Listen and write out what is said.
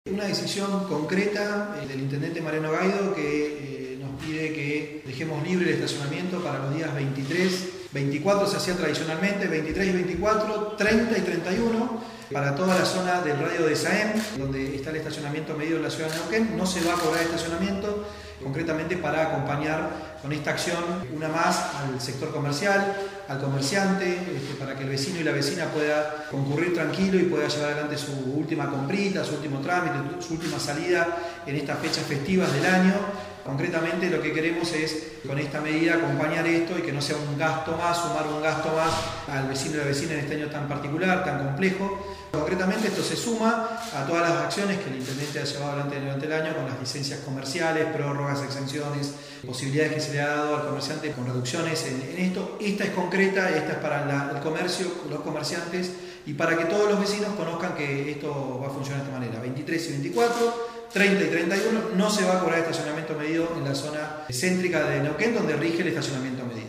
Una decisión concreta del intendente Mariano Gaido que nos pide que dejemos libre el estacionamiento para los días 23, 24 se hacía tradicionalmente, 23 y 24, 30 y 31, para toda la zona del radio de Saem, donde está el estacionamiento medido en la ciudad de Neuquén. No se va a cobrar estacionamiento, concretamente para acompañar con esta acción una más al sector comercial, al comerciante, para que el vecino y la vecina pueda concurrir tranquilo y pueda llevar adelante su última comprita, su último trámite, su última salida en estas fechas festivas del año. Concretamente lo que queremos es con esta medida acompañar esto y que no sea un gasto más, sumar un gasto más al vecino y la vecina en este año tan particular, tan complejo. Concretamente esto se suma a todas las acciones que el intendente ha llevado adelante durante el año con las licencias comerciales, prórrogas, exenciones, posibilidades que se le ha dado al comerciante con reducciones en esto. Esta es concreta, esta es para el comercio, los comerciantes y para que todos los vecinos conozcan que esto va a funcionar de esta manera. 23 y 24, 30 y 31 no se va a cobrar estacionamiento medido en la zona céntrica de Neuquén donde rige el estacionamiento medido.